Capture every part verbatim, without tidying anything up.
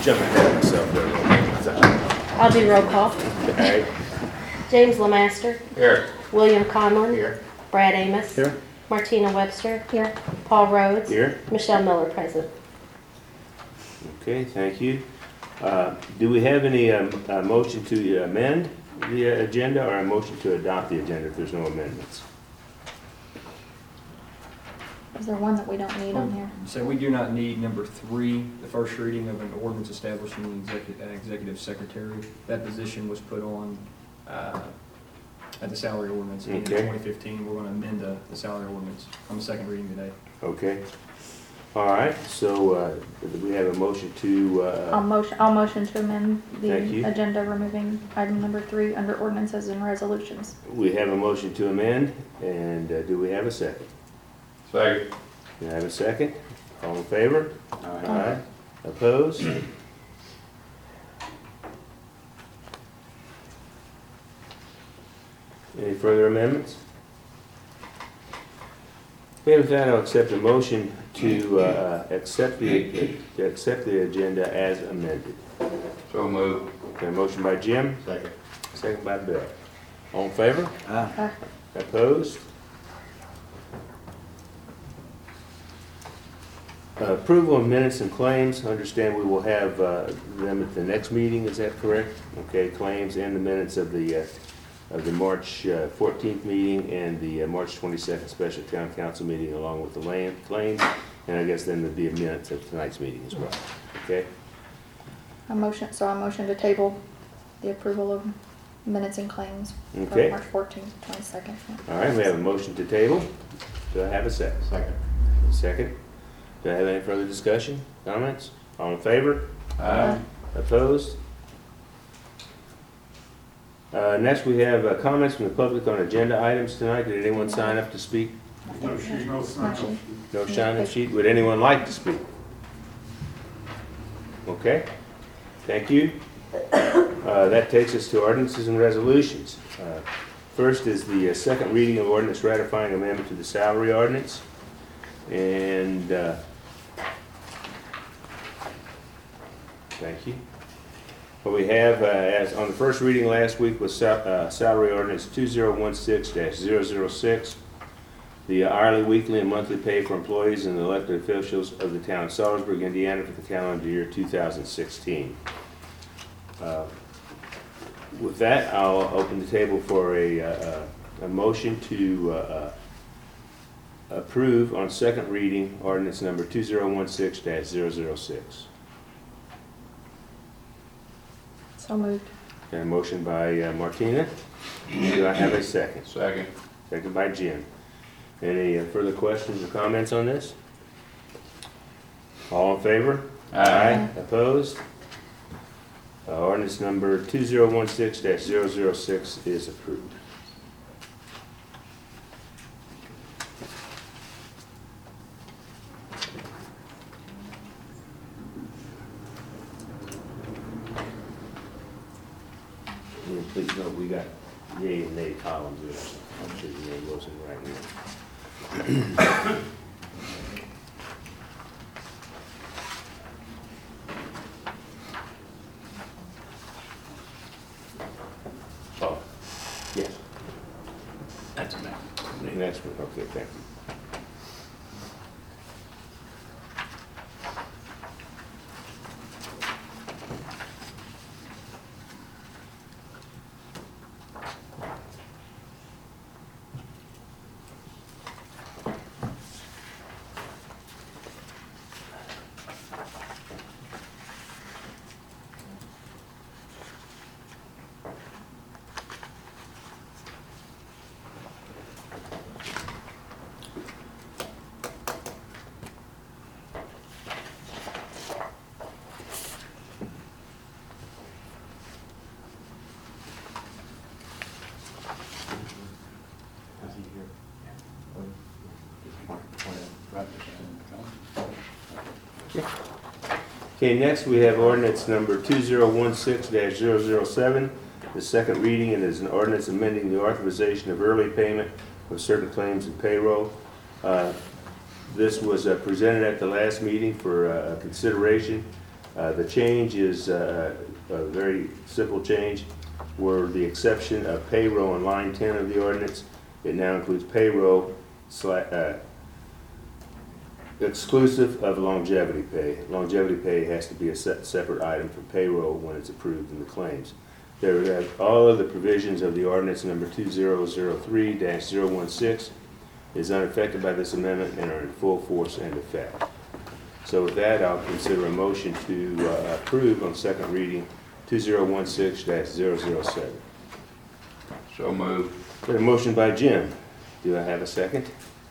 jumping ahead of myself there. So, I'll do roll call. okay. James LeMaster, Here. William Conlon, Here. Brad Amos, Here. Martina Webster, here. Paul Rhodes, Here. Michelle Miller present. Okay, thank you. Uh, do we have any um, uh, motion to amend the uh, agenda or a motion to adopt the agenda if there's no amendments? Is there one that we don't need on here? So we do not need number three, the first reading of an ordinance establishing an executive, an executive secretary. That position was put on uh, at the salary ordinance in Okay. twenty fifteen. We're going to amend the, the salary ordinance on the second reading today. Okay. All right, so uh, we have a motion to, I'll uh, motion, I'll motion to amend Thank you. the agenda, removing item number three under ordinances and resolutions. we have a motion to amend, and uh, do we have a second? Second. Do I have a second? All in favor? Aye. Opposed? Any further amendments? Okay, with that, I'll accept a motion to uh, accept the, to accept the agenda as amended. So move. Okay, a motion by Jim, Second. second by Bill. All in favor? Aye. Opposed? Uh, Approval of minutes and claims. Understand we will have uh, them at the next meeting, is that correct? Okay, claims and the minutes of the, uh, of the March uh, fourteenth meeting and the uh, March twenty-second special town council meeting along with the land claims. And I guess then there'll be a minutes of tonight's meeting as well, okay? A motion, so I motion to table the approval of minutes and claims for Okay. March fourteenth, twenty-second. All right, we have a motion to table. Do I have a second? Second. Second. Do I have any further discussion, comments? All in favor? Aye. Opposed? Uh, Next, we have uh, comments from the public on agenda items tonight. Did anyone sign up to speak? No, she, no sign. No sign-up sheet. Would anyone like to speak? Okay, thank you. Uh, That takes us to ordinances and resolutions. Uh, First is the uh, second reading of ordinance ratifying amendment to the salary ordinance. And uh, thank you. What we have, uh, as on the first reading last week was sal- uh, salary ordinance two thousand sixteen dash zero zero six, the hourly, weekly, and monthly pay for employees and elected officials of the town of Salisbury, Indiana for the calendar year two thousand sixteen. Uh, With that, I'll open the table for a, uh, a motion to uh, uh, approve on second reading ordinance number two thousand sixteen dash zero zero six. So moved. A motion by uh, Martina. Do I have a second? Second. Second by Jim. Any uh, further questions or comments on this? All in favor? Aye. Opposed? Uh, Ordinance number two thousand sixteen dash zero zero six is approved. And please note, we got yea and nay columns there. I'm sure your name goes in right now. Oh, yes. That's a mess. Next one, okay, thank you. Okay, next we have ordinance number two thousand sixteen dash zero zero seven, the second reading, and is an ordinance amending the authorization of early payment of certain claims and payroll. Uh, This was uh, presented at the last meeting for uh, consideration. Uh, The change is uh, a very simple change, where the exception of payroll in line ten of the ordinance, it now includes payroll sla- uh, exclusive of longevity pay. Longevity pay has to be a se- separate item from payroll when it's approved in the claims. There are all of the provisions of the ordinance number two thousand three dash zero one six is unaffected by this amendment and are in full force and effect. So with that, I'll consider a motion to uh, approve on second reading two thousand sixteen dash zero zero seven. So moved. Got a motion by Jim. Do I have a second?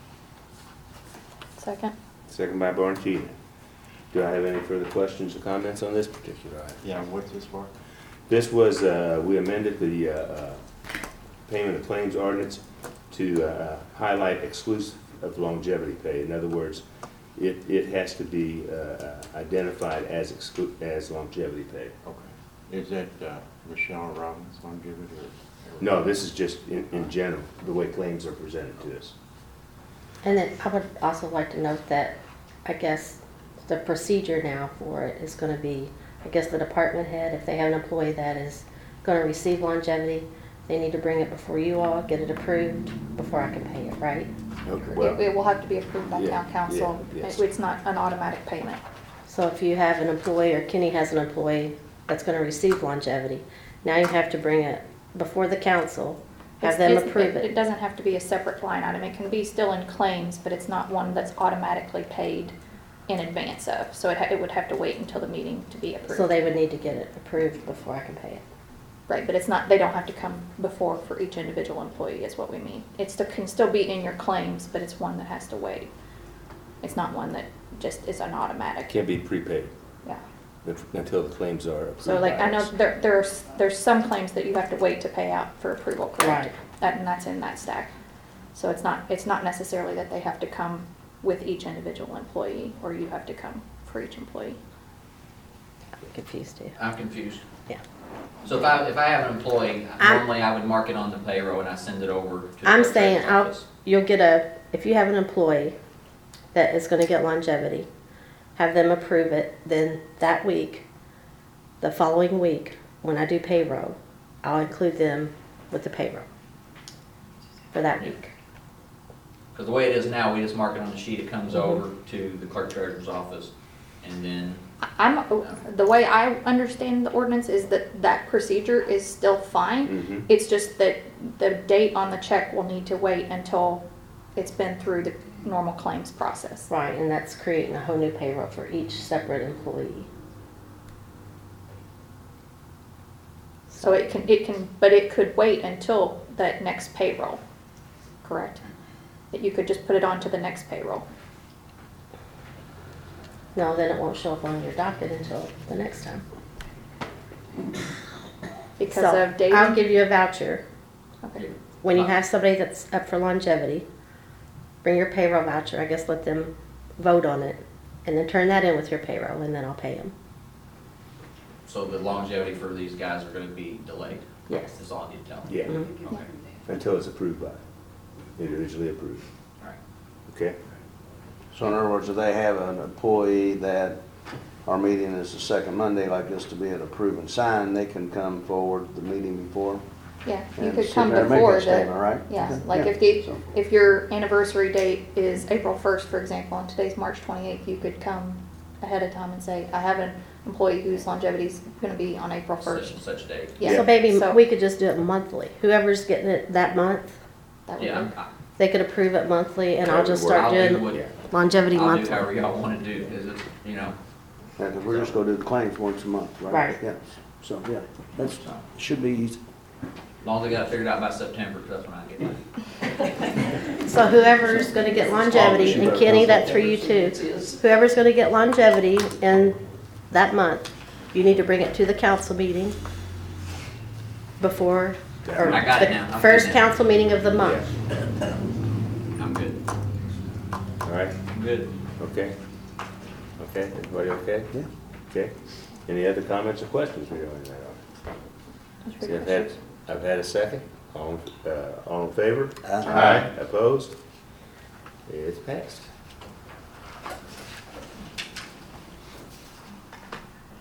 Second. Second by Barntina. Do I have any further questions or comments on this particular item? Yeah, what's this for? This was, uh, we amended the uh, uh, payment of claims ordinance to uh, highlight exclusive of longevity pay. In other words, it, it has to be uh, identified as exclu, as longevity pay. Okay. Is that uh, Michelle Robbins longevity or? No, this is just in, in general, the way claims are presented to us. And then I would also like to note that, I guess, the procedure now for it is gonna be, I guess the department head, if they have an employee that is gonna receive longevity, they need to bring it before you all, get it approved before I can pay it, right? Okay, It, well, it will have to be approved by Yeah, town council. yeah, yes. It- It's not an automatic payment. So if you have an employee, or Kenny has an employee that's gonna receive longevity, now you have to bring it before the council, have It's- them it's- approve It it. doesn't have to be a separate line item. It can be still in claims, but it's not one that's automatically paid in advance of. So it, ha- it would have to wait until the meeting to be approved. So they would need to get it approved before I can pay it. Right, but it's not, they don't have to come before for each individual employee is what we mean. It still, can still be in your claims, but it's one that has to wait. It's not one that just is an automatic, can't be prepaid yeah. if- until the claims are approved. So like, by I know us. there, there's, there's some claims that you have to wait to pay out for approval, correct? Right. That- And that's in that stack. So it's not, it's not necessarily that they have to come with each individual employee, or you have to come for each employee. I'm confused too. I'm confused. Yeah. So if I, if I have an employee, I'm- normally I would mark it on the payroll and I send it over to the I'm clerk saying, treasurer's I'll, office. you'll get a, if you have an employee that is gonna get longevity, have them approve it, then that week, the following week, when I do payroll, I'll include them with the payroll for that week. Because the way it is now, we just mark it on the sheet, it comes Mhm. over to the clerk treasurer's office, and then, I'm, the way I understand the ordinance is that that procedure is still fine. Mhm. It's just that the date on the check will need to wait until it's been through the normal claims process. Right, and that's creating a whole new payroll for each separate employee. So it can, it can, but it could wait until that next payroll, correct? That you could just put it on to the next payroll. No, then it won't show up on your docket until the next time. Because So, of dating? I'll give you a voucher. Okay. When you have somebody that's up for longevity, bring your payroll voucher, I guess let them vote on it, and then turn that in with your payroll, and then I'll pay them. so the longevity for these guys are gonna be delayed. Yes. Is all I need to tell them. Yeah, Mhm. Okay, until it's approved by, individually approved. all right. Okay? So in other words, if they have an employee that our meeting is the second Monday like this to be an approve and sign, they can come forward the meeting before? Yeah, you and could sit come there and make before that the, statement, right? yeah, Okay, like yeah. if the, So- if your anniversary date is April first, for example, and today's March twenty-eighth, you could come ahead of time and say, I have an employee whose longevity's gonna be on April Such first. and such date. Yeah. So maybe So- we could just do it monthly. Whoever's getting it that month, That would Yeah, work. I'm- they could approve it monthly, and I'll That just would work. start I'll do doing what, Yeah. longevity I'll do monthly. however y'all wanna do, is it, you know, Yeah, 'cause we're just gonna do the claims once a month, right? Right. Yeah, so, yeah, that's, should be easy. as long as I got it figured out by September, 'cause that's when I get mine. So whoever's gonna get longevity, and Kenny, that's for you too. Whoever's gonna get longevity in that month, you need to bring it to the council meeting before, or I got it the now. I'm first good. council meeting of the month. I'm good, All right? I'm good. Okay? Okay, everybody okay? Yeah. Okay. Any other comments or questions regarding that? That's See, I've pretty had, I've had a second. All, uh, all in favor? Aye. Opposed? It's passed.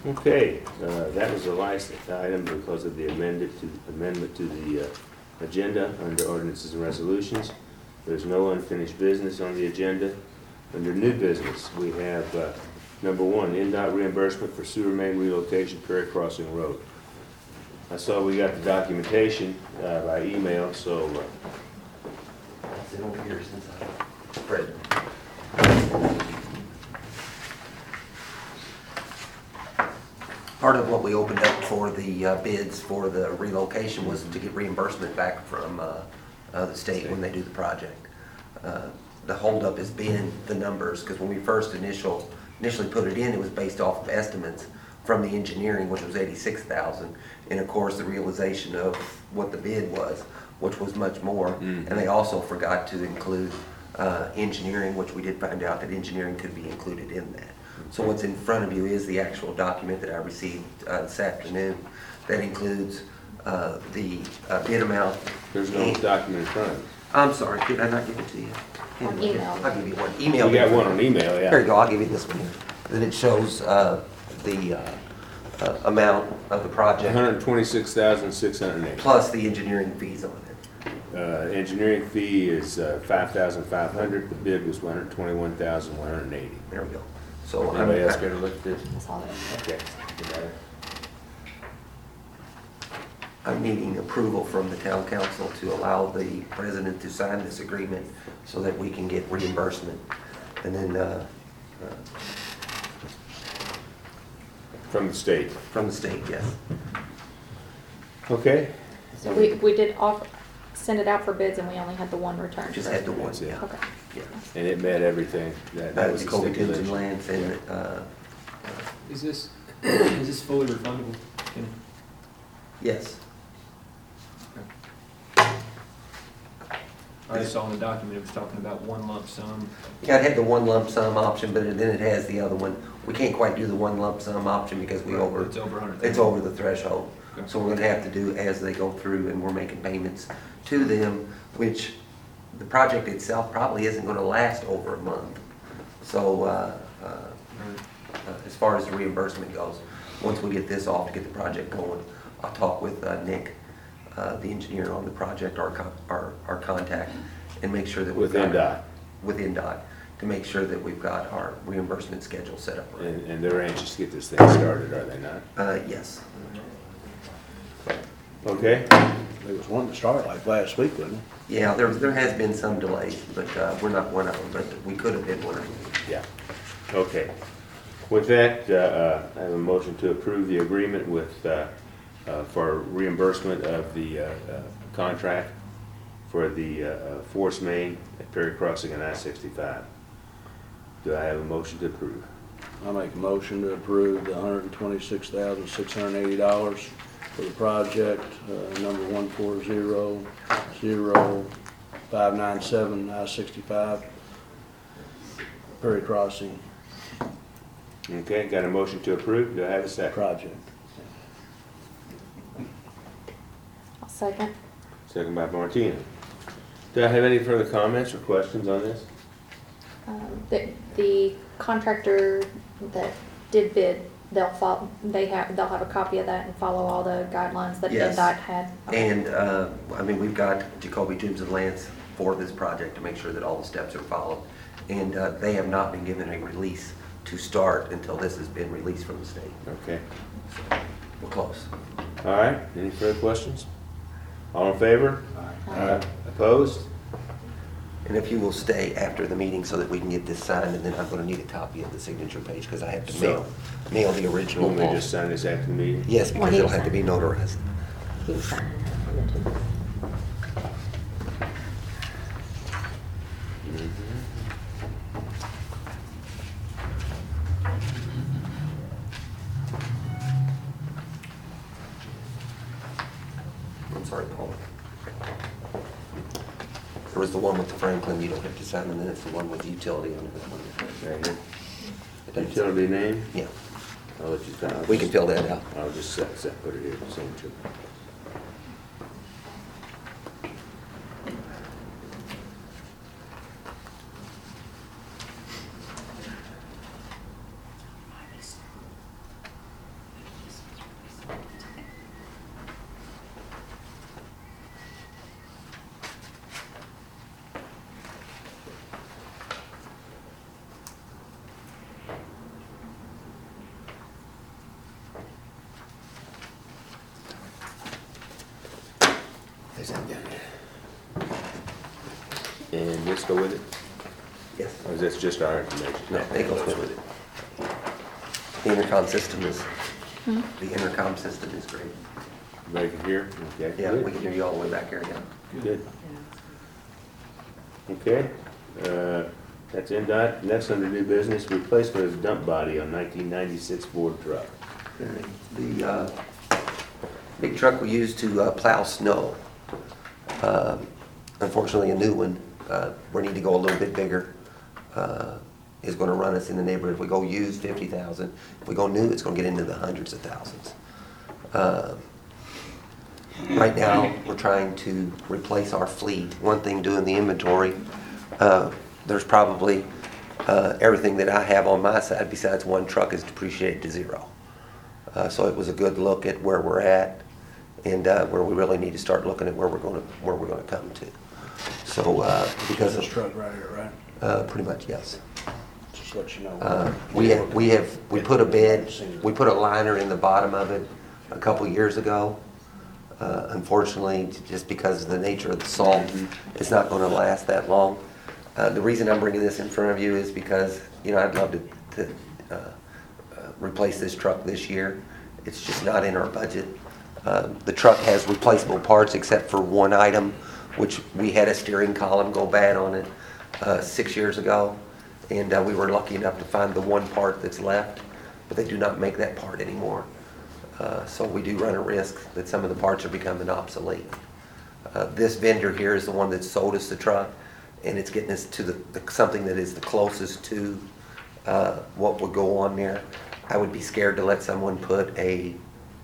Okay, uh, that was the last item because of the amendment to, amendment to the uh, agenda under ordinances and resolutions. There's no unfinished business on the agenda. Under new business, we have, uh, number one, N DOT reimbursement for sewer main relocation Perry Crossing Road. I saw we got the documentation uh, by email, so uh, It's been over here since I read it. Part of what we opened up for the uh, bids for the relocation was to get reimbursement back from uh, uh, the state when they do the project. Uh, The holdup has been the numbers, because when we first initial, initially put it in, it was based off of estimates from the engineering, which was eighty-six thousand, and of course, the realization of what the bid was, which was much more. Mhm. And they also forgot to include uh, engineering, which we did find out that engineering could be included in that. So what's in front of you is the actual document that I received uh, this afternoon that includes uh, the uh, bid amount. there's no and- document in front of us. I'm sorry, did I not give it to you? Here, On here, email. I'll give you one. Email. We got one on email, Here yeah. you go, I'll give you this one here. Then it shows uh, the uh, uh, amount of the one project hundred twenty-six thousand six hundred eighty. plus the engineering fees on it. Uh, engineering fee is uh, five thousand five hundred, the bid was one hundred twenty-one thousand one hundred eighty. There we go. So I'm, Anybody else care to look at this? That's all that. Okay. You got it. I'm needing approval from the town council to allow the president to sign this agreement so that we can get reimbursement. And then uh, uh, From the state. from the state, yes. Okay. So we, we did offer, send it out for bids and we only had the one return. Just had the one, That's it. yeah. Okay. Yeah. And it met everything. That that Uh, was the Jacoby Tubes and stipulation. Lance and uh, Is this, is this fully refundable? Kenny? yes. I just saw in the document, it was talking about one lump sum. Yeah, it had the one lump sum option, but then it has the other one. We can't quite do the one lump sum option because we over, It's over a hundred. it's over the threshold. Okay. So we're gonna have to do as they go through, and we're making payments to them, which the project itself probably isn't gonna last over a month. So, uh, uh, uh, as far as the reimbursement goes, once we get this off to get the project going, I'll talk with uh, Nick, uh, the engineer on the project, our, con- our, our contact, and make sure that we've With got. N DOT. With N DOT, to make sure that we've got our reimbursement schedule set up right. And, and they're anxious to get this thing started, are they not? Uh, yes. Okay. There was one to start like last week, wasn't it? Yeah, there, there has been some delays, but, uh, we're not one of them, but we could have been one of them. Yeah. Okay. With that, uh, uh, I have a motion to approve the agreement with, uh, uh, for reimbursement of the uh, uh, contract for the uh, uh, force main at Perry Crossing and I sixty-five. Do I have a motion to approve? I make a motion to approve the one hundred twenty-six thousand six hundred eighty dollars for the project, uh, number one four zero zero five nine seven I sixty-five, Perry Crossing Okay, got a motion to approve. Do I have a second? project. I'll second. Second by Martina. Do I have any further comments or questions on this? Um, The, the contractor that did bid, they'll follow, they have, they'll have a copy of that and follow all the guidelines that Yes. N DOT had. Okay. And, uh, I mean, we've got Jacoby Tubes and Lance for this project to make sure that all the steps are followed. And, uh, they have not been given a release to start until this has been released from the state. Okay. We're close. All right, any further questions? All in favor? Aye. Opposed? And if you will stay after the meeting so that we can get this signed, and then I'm gonna need a copy of the signature page, because I have to So- mail, mail the You original. want me to just sign this after the meeting? Yes, Well, because he it'll have to be signed. notarized. He signed it. Send it to me. I'm sorry, Paul. There was the one with the Franklin, you don't have to sign, and then it's the one with the utility on it. Right here. It doesn't- Utility name? Yeah, I'll let you sign. we can fill that out. I'll just set, set, put it here, signature. And this go with it? Yes. Or is this just our information? No, it goes with it. The intercom system is, Hmm? the intercom system is great. Everybody can hear? Okay. Yeah, good. we can hear you all the way back here now. Good. Okay, uh, that's N DOT. Next under new business, replacement of dump body on nineteen ninety-six Ford truck. The uh, big truck we use to uh, plow snow, uh, unfortunately, a new one, uh, we need to go a little bit bigger, uh, is going to run us in the neighborhood. If we go used, fifty thousand. If we go new, it's going to get into the hundreds of thousands. Uh, Right now, we're trying to replace our fleet. One thing, doing the inventory, uh, there's probably, uh, everything that I have on my side besides one truck is depreciated to zero. Uh, So it was a good look at where we're at and uh, where we really need to start looking at where we're going to, where we're going to come to. So uh, because This of, truck right here, right? uh, pretty much, yes. Just let you know. Uh, We have, we have, we put a bed, we put a liner in the bottom of it a couple years ago. Uh, Unfortunately, just because of the nature of the salt, it's not going to last that long. Uh, The reason I'm bringing this in front of you is because, you know, I'd love to, to uh, uh, replace this truck this year. It's just not in our budget. Uh, The truck has replaceable parts except for one item, which we had a steering column go bad on it uh, six years ago. And uh, we were lucky enough to find the one part that's left, but they do not make that part anymore. Uh, So we do run a risk that some of the parts are becoming obsolete. Uh, This vendor here is the one that sold us the truck, and it's getting us to the, the- something that is the closest to uh, what would go on there. I would be scared to let someone put a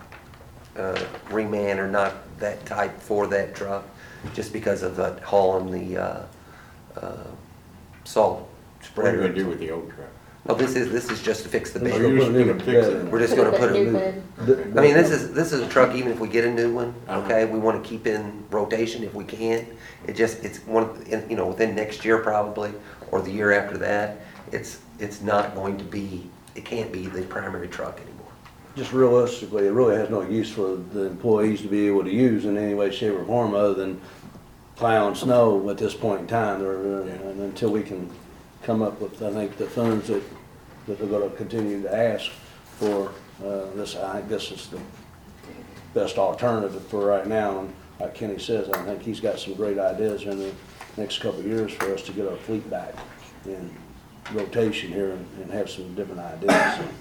uh, reman or not that type for that truck, just because of the hauling the uh, uh, salt What are spreader. you gonna do with the old truck? No, this is, this is just to fix the No, bed. you're just putting gonna in fix bed. it. We're just gonna put a new new, bed. I mean, this is, this is a truck, even if we get a new one, Uh-huh. okay, we wanna keep in rotation if we can. It just, it's one, in- you know, within next year probably, or the year after that, it's, it's not going to be, it can't be the primary truck anymore. Just realistically, it really has no use for the employees to be able to use in any way, shape, or form other than plowing snow at this point in time, or, uh, and until we can come up with, I think, the funds that, that they're gonna continue to ask for, uh, this, I think this is the best alternative for right now. And like Kenny says, I think he's got some great ideas in the next couple of years for us to get our fleet back in rotation here and, and have some different ideas. So,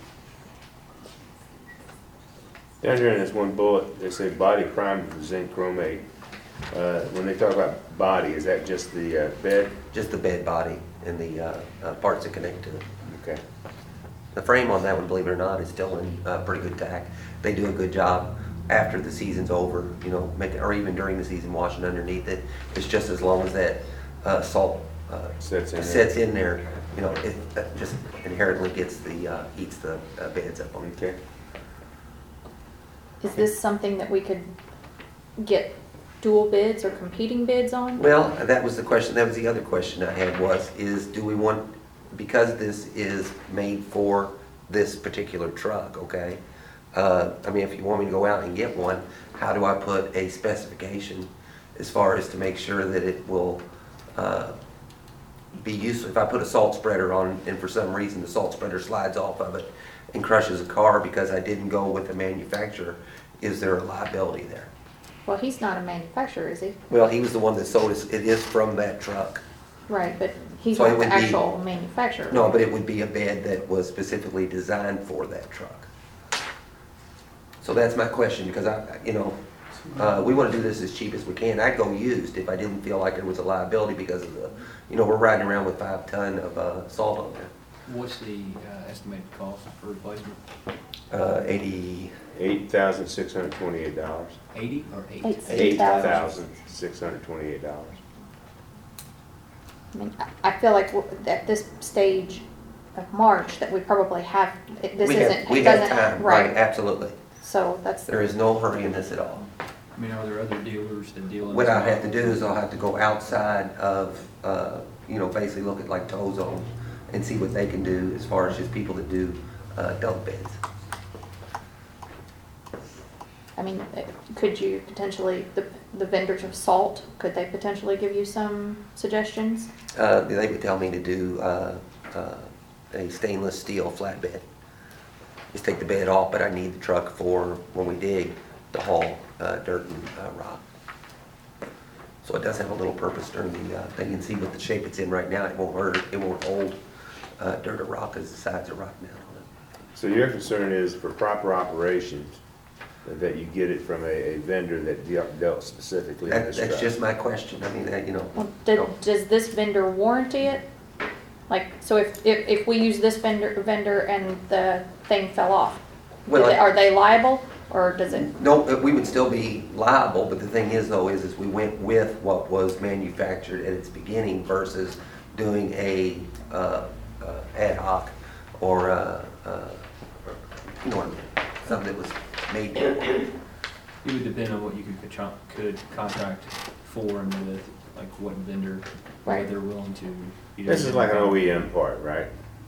Down here in this one bullet, they say body primed with zinc chromate. Uh, When they talk about body, is that just the uh, bed? Just the bed body and the uh, uh, parts that connect to it. Okay. The frame on that one, believe it or not, is still in uh, pretty good tack. They do a good job after the season's over, you know, making, or even during the season, washing underneath it. It's just as long as that uh, salt uh, Sets in there. sets in there, you know, it uh, just inherently gets the, uh, heats the uh, beds up on it. Okay. Is this something that we could get dual bids or competing bids on? Well, that was the question, that was the other question I had was, is do we want, because this is made for this particular truck, okay? Uh, I mean, if you want me to go out and get one, how do I put a specification as far as to make sure that it will uh, be useful? If I put a salt spreader on and for some reason the salt spreader slides off of it and crushes a car because I didn't go with the manufacturer, is there a liability there? Well, he's not a manufacturer, is he? Well, he was the one that sold us, it is from that truck. Right, but he's So it not the would be- actual manufacturer. No, but it would be a bed that was specifically designed for that truck. So that's my question, because I, you know, uh, we want to do this as cheap as we can. I'd go used if I didn't feel like there was a liability because of the, you know, we're riding around with five ton of uh, salt on there. What's the uh, estimated cost for replacement? Uh, eighty, Eight thousand six hundred twenty-eight dollars. Eighty or eight? Eight. Eight thousand six hundred twenty-eight dollars. I mean, I- I feel like we're- at this stage of March, that we probably have, it- this we isn't, have, we it have doesn't, time, right, right, absolutely. so that's, There is no hurry in this at all. I mean, are there other dealers that deal in this? What I have to model? do is I'll have to go outside of, uh, you know, basically look at like tow zones and see what they can do as far as just people that do uh, dump beds. I mean, eh, could you potentially, the, the vendors of salt, could they potentially give you some suggestions? Uh, they would tell me to do, uh, uh, a stainless steel flatbed. Just take the bed off, but I need the truck for when we dig to haul, uh, dirt and, uh, rock. So it does have a little purpose during the, uh, thing, and see what the shape it's in right now, it won't hurt, it won't hold, uh, dirt or rock as the sides are rotting out on it. So your concern is for proper operations, that you get it from a, a vendor that deal- dealt specifically in That, this that's truck? just my question, I mean, that, you know. Well, do- does this vendor warranty it? Like, so if, if, if we use this vendor, vendor and the thing fell off, do Well, they- I- are they liable, or does it? No, uh, we would still be liable, but the thing is though, is, is we went with what was manufactured at its beginning versus doing a, uh, uh, ad hoc or, uh, uh, you know what I mean, something that was made for. It would depend on what you could, contr- could contract for and with, like what vendor, Right. what they're willing to. either This is like an O E M part, right?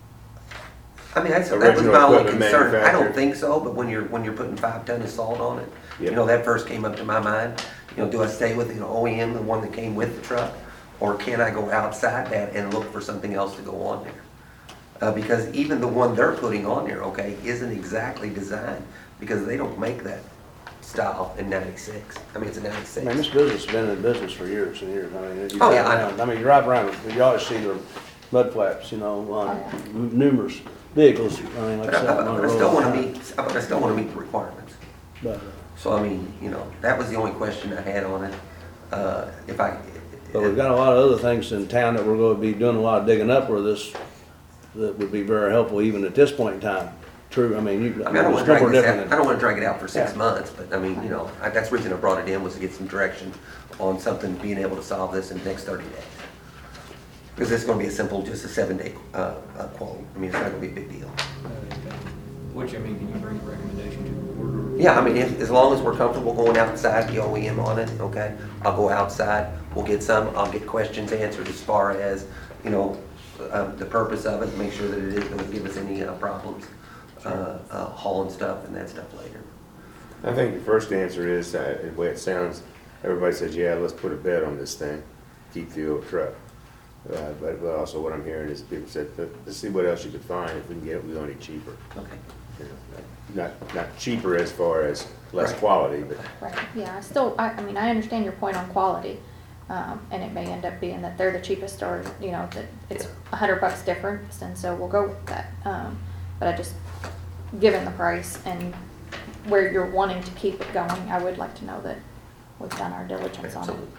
I mean, that's, that was Original my only equipment concern. I don't manufactured. think so, but when you're, when you're putting five ton of salt on it, you Yeah. know, that first came up to my mind. You know, do I stay with, you know, O E M, the one that came with the truck? Or can I go outside that and look for something else to go on there? Uh, because even the one they're putting on there, okay, isn't exactly designed, because they don't make that style in ninety-six. I mean, it's a I ninety-six. mean, this business has been in business for years and years. I mean, you Oh, drive yeah, I around, I mean, you drive around, you always see the mud flaps, you know, Oh, on yeah. numerous vehicles. I mean, like But I I, said, but on I the still road. wanna meet, but I still wanna meet the requirements. But, uh, So, I mean, you know, that was the only question I had on it. Uh, if I. But we've got a lot of other things in town that we're gonna be doing a lot of digging up where this, that would be very helpful even at this point in time. True, I mean, you, I mean, I don't it's wanna drag nowhere this different out, I than. don't wanna drag it out for six Yeah. months, but I mean, you know, I, that's the reason I brought it in, was to get some direction on something, being able to solve this in the next thirty days. Because it's gonna be a simple, just a seven day, uh, uh, quote. I mean, it's not gonna be a big deal. Which, I mean, can you bring a recommendation to the board? or- Yeah, I mean, if, as long as we're comfortable going outside, the O E M on it, okay? I'll go outside, we'll get some, I'll get questions answered as far as, you know, uh, the purpose of it, make sure that it is gonna give us any, uh, problems, uh, uh, hauling stuff and that stuff later. I think the first answer is, uh, the way it sounds, everybody says, yeah, let's put a bed on this thing, keep the old truck. Uh, but, but also what I'm hearing is people said, "Let- let's see what else you could find, if we can get it, we're gonna need cheaper. Okay. You know, Not, not cheaper as far as less Right. quality, but Right, yeah, I still, I, I mean, I understand your point on quality, um, and it may end up being that they're the cheapest, or, you know, that it's a hundred bucks difference, and so we'll go with that. Um, but I just, given the price and where you're wanting to keep it going, I would like to know that we've done our diligence on it. Absolutely.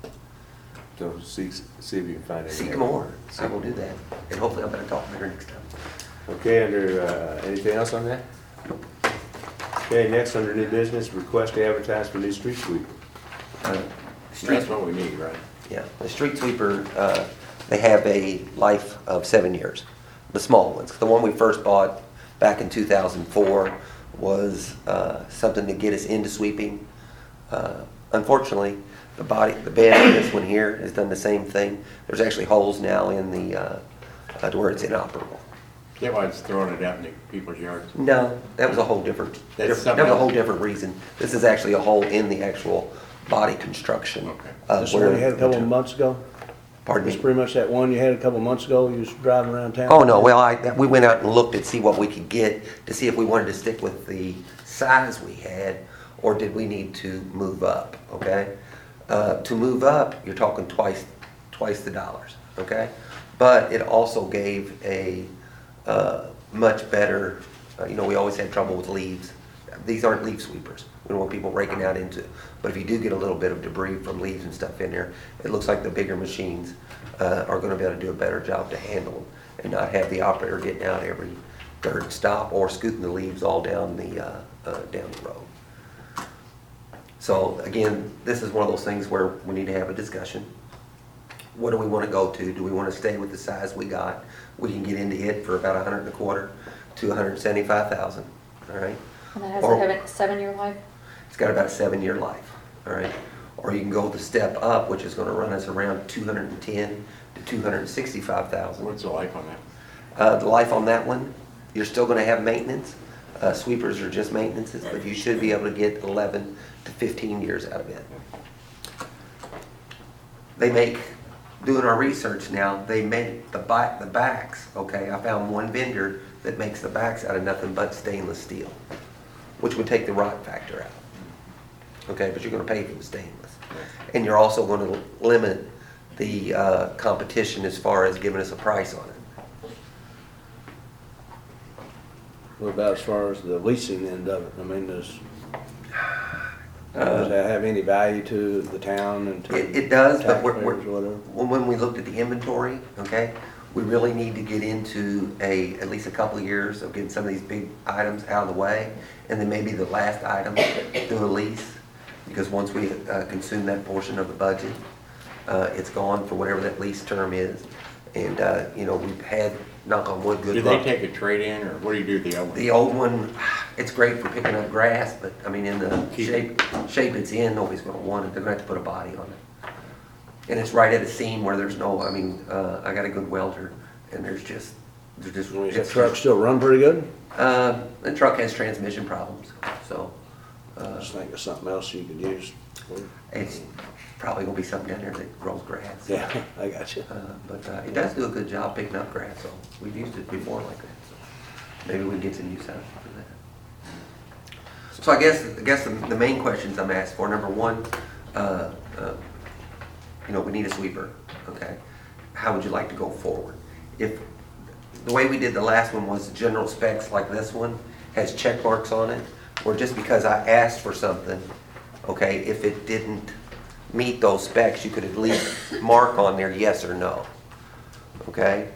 so see, see if you can find it. Seek more, I will do that, and hopefully I'm gonna talk better next time. Okay, under, uh, anything else on that? Okay, next, under new business, request to advertise for new street sweeper. Uh, Street, That's what we need, right? yeah, the street sweeper, uh, they have a life of seven years, the small ones. The one we first bought back in two thousand four was, uh, something to get us into sweeping. Uh, Unfortunately, the body, the bed on this one here has done the same thing. There's actually holes now in the, uh, uh, to where it's inoperable. Is that why it's throwing it out in the people's yards? No, that was a whole different, That's diff- something that was a whole else. different reason. This is actually a hole in the actual body construction. Okay. uh, This one you where- had a couple of months ago? Pardon It's me? pretty much that one you had a couple of months ago, you was driving around town? Oh, no, well, I, that- we went out and looked to see what we could get, to see if we wanted to stick with the size we had, or did we need to move up, okay? Uh, to move up, you're talking twice, twice the dollars, okay? But it also gave a, uh, much better, uh, you know, we always had trouble with leaves. These aren't leaf sweepers. We don't want people breaking out into, but if you do get a little bit of debris from leaves and stuff in there, it looks like the bigger machines, uh, are gonna be able to do a better job to handle them and not have the operator getting out every third stop or scooting the leaves all down the, uh, uh, down the road. So again, this is one of those things where we need to have a discussion. What do we want to go to? Do we want to stay with the size we got? We can get into it for about a hundred and a quarter to a hundred and seventy-five thousand, all right? And that has Or- a have a seven-year life? It's got about a seven-year life, all right? Or you can go the step up, which is going to run us around two hundred and ten to two hundred and sixty-five thousand. What's the life on that? Uh, the life on that one, you're still gonna have maintenance. Uh, Sweepers are just maintenances, but you should be able to get eleven to fifteen years out of it. They make, doing our research now, they make the back, the backs, okay? I found one vendor that makes the backs out of nothing but stainless steel, which would take the rot factor out. Okay, but you're gonna pay for the stainless. And you're also gonna limit the uh, competition as far as giving us a price on it. What about as far as the leasing end of it? I mean, does, Uh, does that have any value to the town and to It, it does, but we're, we're, taxpayers or whatever? when when we looked at the inventory, okay, we really need to get into a, at least a couple of years of getting some of these big items out of the way, and then maybe the last item, do a lease, because once we uh, consume that portion of the budget, uh, it's gone for whatever that lease term is. And, uh, you know, we've had, knock on wood, good Do they luck. take a trade-in, or what do you do with the old one? The old one, it's great for picking up grass, but, I mean, in the Keep shape, shape it's in, nobody's gonna want it, they're gonna have to put a body on it. And it's right at a seam where there's no, I mean, uh, I got a good welder, and there's just, there's just. I mean, does the just- truck still run pretty good? Uh, the truck has transmission problems, so, I uh, just think of something else you could use. it's probably gonna be something down there that grows grass. Yeah, I got you. Uh, but, uh, it does do a good job picking up grass, so we've used it before like that, so maybe we can get some use out of it for that. So I guess, I guess the, the main questions I'm asked for, number one, uh, uh, you know, we need a sweeper, okay? How would you like to go forward? If, the way we did the last one was general specs like this one, has check marks on it, or just because I asked for something, okay, if it didn't meet those specs, you could at least mark on there yes or no, okay?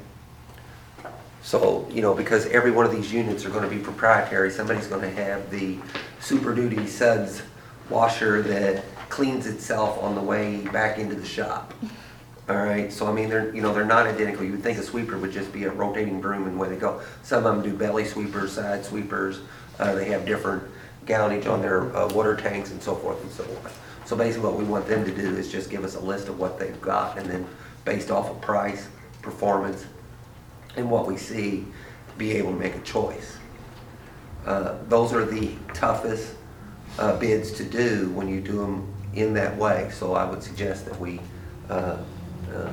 So, you know, because every one of these units are gonna be proprietary, somebody's gonna have the Super Duty Suds washer that cleans itself on the way back into the shop. All right, so I mean, they're, you know, they're not identical. You would think a sweeper would just be a rotating broom and away they go. Some of them do belly sweepers, side sweepers, uh, they have different gallonage on their uh, water tanks and so forth and so on. So basically what we want them to do is just give us a list of what they've got, and then based off of price, performance, and what we see, be able to make a choice. Uh, those are the toughest uh, bids to do when you do them in that way. So I would suggest that we uh, uh,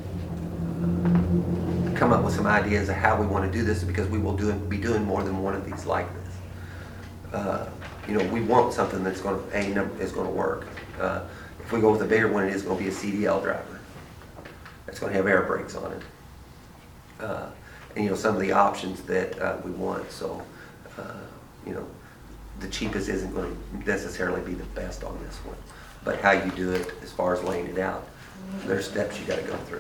come up with some ideas of how we want to do this, because we will do be doing more than one of these like this. Uh, you know, we want something that's going to a number is going to work. Uh, if we go with a bigger one, it is going to be a C D L driver. It's going to have air brakes on it. Uh, and you know, some of the options that uh, we want. So, uh, you know, the cheapest isn't going to necessarily be the best on this one, but how you do it as far as laying it out, there's steps you got to go through.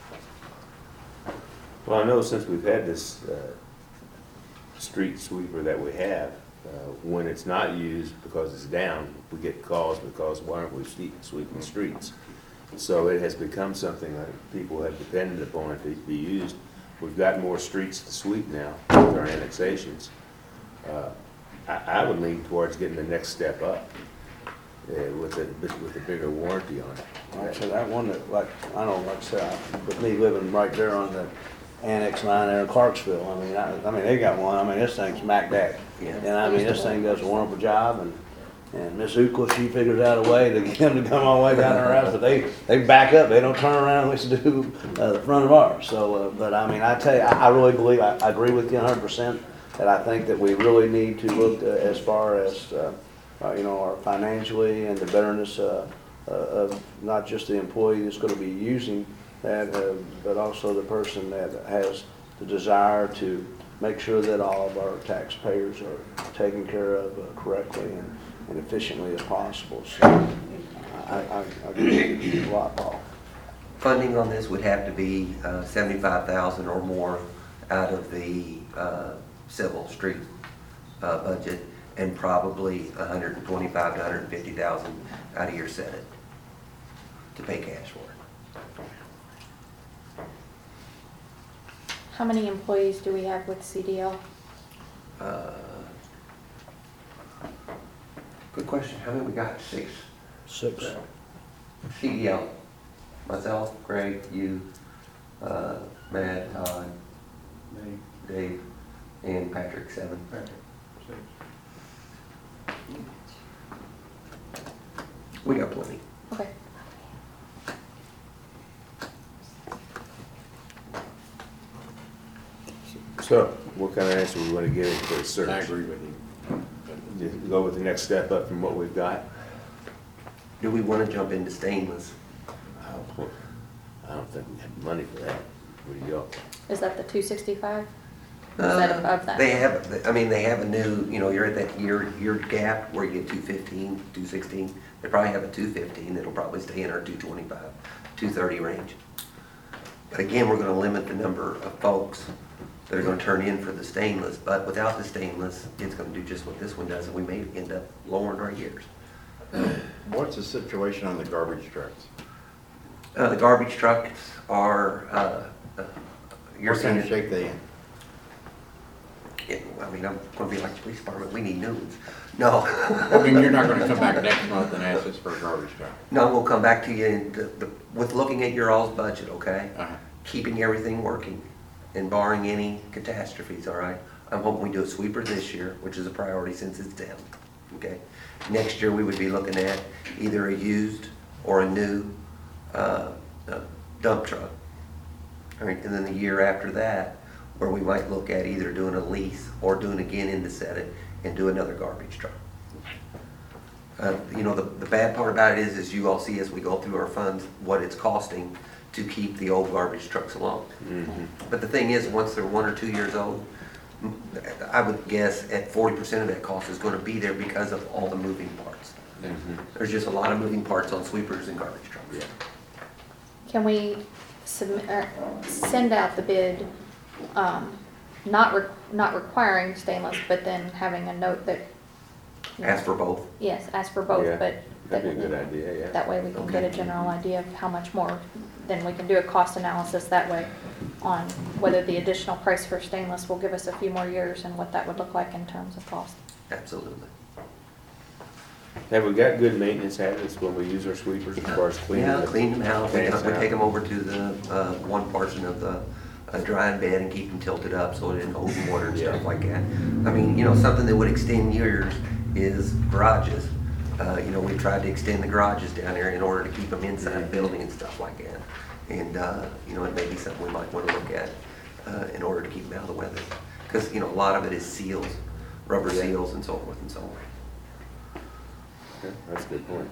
Well, I know since we've had this uh, street sweeper that we have, uh, when it's not used because it's down, we get calls because why aren't we sweep- sweeping streets? So it has become something that people have depended upon it to be used. We've got more streets to sweep now with our annexations. Uh, I, I would lean towards getting the next step up uh, with a with a bigger warranty on it. Like I said, that one that, like, I don't know, like I said, I- with me living right there on the annex line there in Clarksville, I mean, I, I mean, they got one, I mean, this thing's Mac Daddy. Yeah. And I mean, this thing does a wonderful job, and, and Miss Ukla, she figures out a way to get them to come all the way down her house, but they, they back up, they don't turn around like they do, uh, the front of ours, so, uh, but I mean, I tell you, I, I really believe, I, I agree with you a hundred percent, that I think that we really need to look uh, as far as, uh, uh, you know, our financially and the betterness, uh, uh, of not just the employee that's gonna be using that, uh, but also the person that has the desire to make sure that all of our taxpayers are taken care of uh, correctly and, and efficiently as possible. So I, I, I agree with you a lot, Paul. Funding on this would have to be uh, seventy-five thousand dollars or more out of the uh, civil street uh, budget, and probably one hundred twenty-five thousand to one hundred fifty thousand dollars out of your Senate to pay cash for it. How many employees do we have with C D L? Uh, Good question. How many we got? Six. Six. C D L. Myself, Greg, you, uh, Matt, Todd, Dave, and Patrick, seven. We got plenty. Okay. So, what kind of answer we want to get into the search? I agree with you. Just go with the next step up from what we've got? Do we want to jump into stainless? Oh, I don't think we have money for that. Where do you go? Is that the two sixty-five? Is that Uh, above that? They have, I mean, they have a new, you know, you're at that year, year gap where you get two fifteen, two sixteen. They probably have a two fifteen that'll probably stay in our two twenty-five, two thirty range. But again, we're gonna limit the number of folks that are gonna turn in for the stainless, but without the stainless, it's gonna do just what this one does, and we may end up lowering our years. What's the situation on the garbage trucks? Uh, the garbage trucks are, uh, uh, you're What saying, kind of shape they in? it- I mean, I'm gonna be like the police department, we need new ones. No. I mean, you're not gonna come back next month and ask us for a garbage truck? No, we'll come back to you in the, the, with looking at your all's budget, okay? Uh-huh. Keeping everything working and barring any catastrophes, all right? I'm hoping we do a sweeper this year, which is a priority since it's down, okay? Next year, we would be looking at either a used or a new, uh, uh, dump truck. All right, and then the year after that, where we might look at either doing a lease or doing again into set it and do another garbage truck. Uh, you know, the, the bad part about it is, is you all see as we go through our funds, what it's costing to keep the old garbage trucks along. Mm-hmm. But the thing is, once they're one or two years old, m- I would guess at forty percent of that cost is gonna be there because of all the moving parts. Mm-hmm. There's just a lot of moving parts on sweepers and garbage trucks. Yeah. Can we submit, or send out the bid, um, not re- not requiring stainless, but then having a note that, you know, Ask for both. yes, ask for both, Yeah, but That'd be a that, good idea, yeah. that way we can get a general idea of how much more. Then we can do a cost analysis that way on whether the additional price for stainless will give us a few more years and what that would look like in terms of cost. Absolutely. Have we got good maintenance habits when we use our sweepers as far as cleaning? Yeah, the clean them out. We tanks we out? take them over to the, uh, one portion of the uh, drying bed and keep them tilted up so it didn't hold water and stuff Yeah. like that. I mean, you know, something that would extend years is garages. Uh, you know, we tried to extend the garages down there in order to keep them inside the building and stuff like that. And, uh, you know, it may be something we might want to look at, uh, in order to keep them out of the weather. Because, you know, a lot of it is seals, rubber Yeah. seals and so forth and so on. Yeah, that's a good point.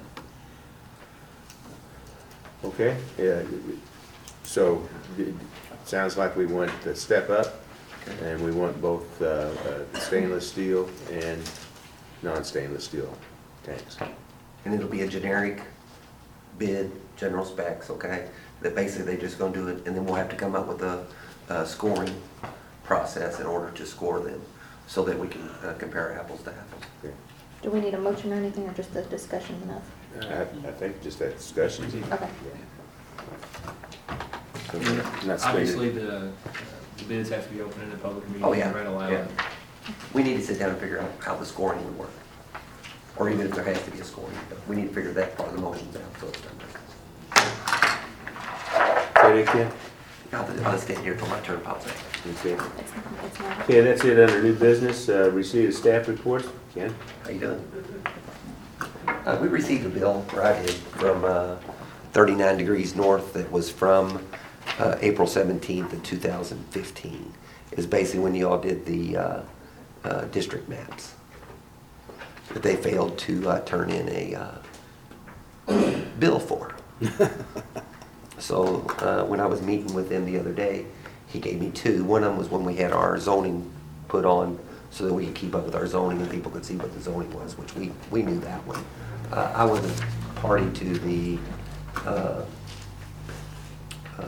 Okay, yeah, so it sounds like we want to step up, and we want both uh, uh, stainless steel and non-stainless steel tanks. And it'll be a generic bid, general specs, okay? That basically they're just gonna do it, and then we'll have to come up with a, uh scoring process in order to score them, so that we can uh, compare apples to apples. Okay. Do we need a motion or anything, or just a discussion enough? I I think just that discussion. Okay. So we're not- not Obviously, spending- the uh, the bids have to be open in a public meeting. Oh, yeah, and read aloud. yeah. We need to sit down and figure out how the scoring would work. Or even if there has to be a scoring, but we need to figure that part of the motions out, so it's done. Say it again? I'll, I'll stand here till my turn pops up. Okay. It's, it's not. Okay, that's it under new business, uh, receipt of staff reports. Ken? How you doing? Uh, we received a bill, or I did, from, uh, thirty-nine Degrees North that was from, uh, April seventeenth of two thousand fifteen. Is basically when you all did the, uh, uh, district maps. That they failed to, uh, turn in a, uh, bill for. So, uh, when I was meeting with him the other day, he gave me two. One of them was when we had our zoning put on so that we could keep up with our zoning and people could see what the zoning was, which we, we knew that one. Uh, I wasn't party to the, uh, uh,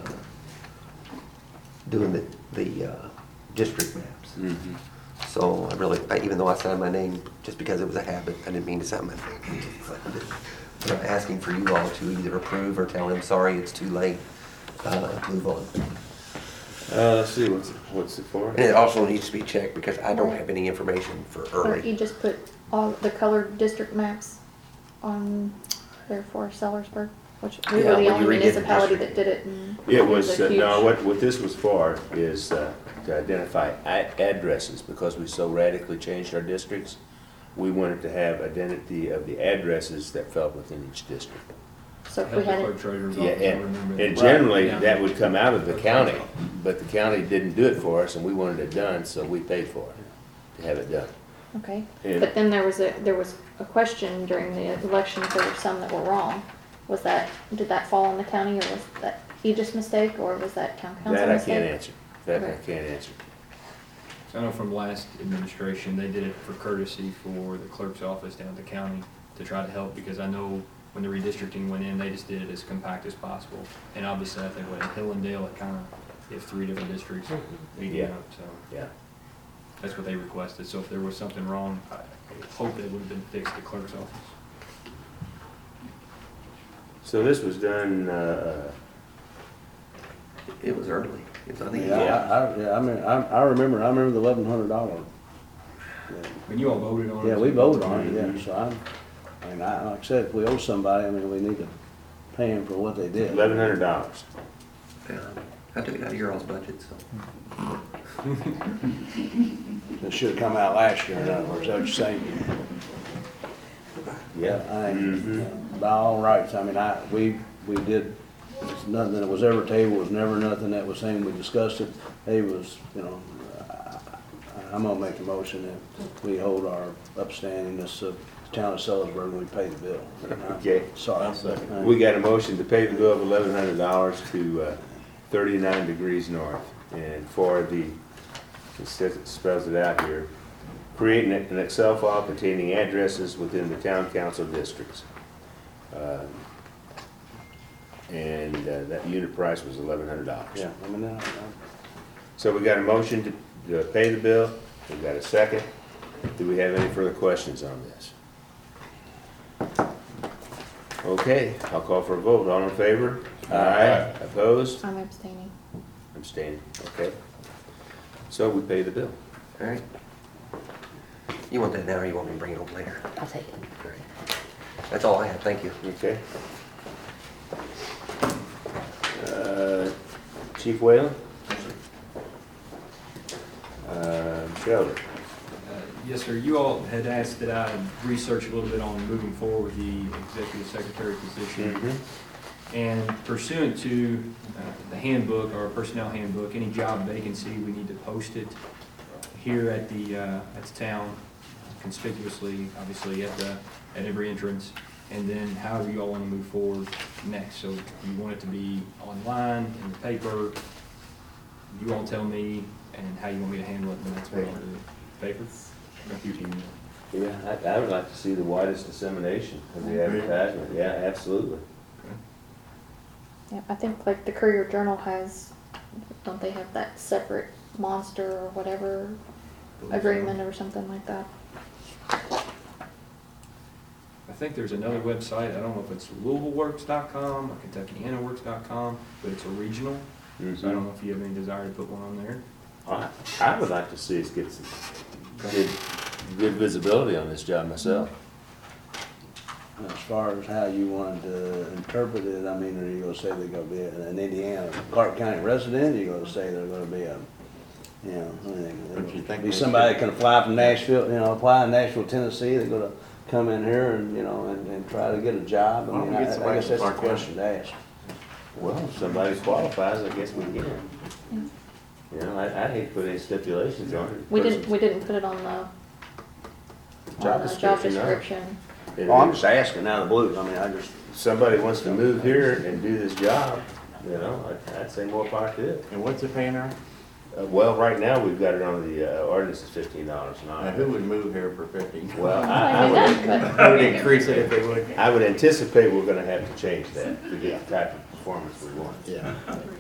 doing the, the, uh, district maps. Mm-hmm. So I really, I- even though I signed my name, just because it was a habit, I didn't mean to sign my name. But I'm asking for you all to either approve or tell him, sorry, it's too late, uh, move on. Uh, let's see, what's, it- what's it for? And it also needs to be checked because I don't have any information for Or you early. just put all the colored district maps on there for Sellersburg? Which, we Yeah, were the when you only redid the municipality that district. did it. and It was, a uh, no, huge- what, what this was for is uh, to identify a- addresses, because we so radically changed our districts. We wanted to have identity of the addresses that fell within each district. So if Help we the had clerk it, treasurer's Yeah, office, I and, remember. and that. generally, Yeah. that would come out of the county, but the county didn't do it for us, and we wanted it done, so we paid for it, to have it done. okay. And- But then there was a, there was a question during the elections, there were some that were wrong. Was that, did that fall on the county, or was that Aegis mistake, or was that town council That I mistake? can't answer, that I Okay. can't answer. I know from last administration, they did it for courtesy for the clerk's office down at the county to try to help, because I know when the redistricting went in, they just did it as compact as possible. And obviously, I think what in Hillendale, it kind of, you have three different districts leading Yeah. up, so Yeah. that's what they requested. So if there was something wrong, I I hope that would have been fixed at the clerk's office. So this was done, uh, It was early. It was, I think, Yeah, I, I, yeah, I mean, I, I remember, I remember the eleven hundred dollar. When you all voted on it. Yeah, we voted on it, yeah, so I'm, I mean, I, like I said, if we owe somebody, I mean, we need to pay them for what they did. eleven hundred dollars. yeah, I took it out of your all's budget, so. It should've come out last year, in other words, that's what you're saying. Yeah. I, Mhm. by all rights, I mean, I, we, we did, it's nothing that was ever tabled, was never nothing that was saying, we discussed it. It was, you know, I- I'm gonna make a motion that we hold our upstandingness of the town of Sellersburg and we pay the bill. Okay. Sorry. We got a motion to pay the bill of eleven hundred dollars to uh, thirty-nine Degrees North. And for the, it says, it spells it out here, create an an Excel file containing addresses within the town council districts. Um, And uh, that unit price was eleven hundred dollars. Yeah, I mean, I, I, So we got a motion to, to pay the bill, we got a second. Do we have any further questions on this? Okay, I'll call for a vote, all in favor? Aye. Opposed? I'm abstaining. Abstaining, okay. So we pay the bill. All right. You want that now, or you want me to bring it over later? I'll take it. All right. That's all I have, thank you. Okay. Uh, Chief Whalen? Uh, Sheldon? Uh, Yes, sir. You all had asked that I research a little bit on moving forward with the executive secretary position. Mm-hmm. And pursuant to uh, the handbook, our personnel handbook, any job vacancy, we need to post it here at the, uh, at the town conspicuously, obviously, at the, at every entrance. And then however you all want to move forward next. So you want it to be online, in the paper, you all tell me, and how you want me to handle it, and that's what I'll do. Paper? Computer. Yeah, I, I would like to see the widest dissemination of the advertisement, yeah, absolutely. Yeah, I think like the Courier Journal has, don't they have that separate monster or whatever agreement or something like that? I think there's another website, I don't know if it's Louisville Works dot com or Kentuckiana Works dot com, but it's a regional, so I don't know if you have any desire to put one on there. I, I would like to see us get some good, good visibility on this job myself. as far as how you wanted to interpret it, I mean, are you gonna say they're gonna be an Indiana, Clark County resident? Are you gonna say they're gonna be a, you know, I mean, they're But you gonna think be they somebody that should- can fly from Nashville, you know, apply in Nashville, Tennessee, they're gonna come in here and, you know, and, and try to get a job? I Why don't mean, we I, get I somebody guess from that's the Clark County? question to ask. Well, if somebody qualifies, I guess we can. You know, I, I hate to put any stipulations on it. We didn't, we didn't put it on the, Job on the job description, no. description. If Well, I'm just asking out of the blue, I mean, I just, somebody wants to move here and do this job, you know, I'd, I'd say more power to it. And what's it paying her? Uh, well, right now, we've got it on the, uh, ordinance is fifteen dollars an Now, who hour. would move here for fifty? Well, I I, I knew would, that, I would increase it if they would. I would anticipate we're gonna have to change that to get the type of performance we want. Yeah.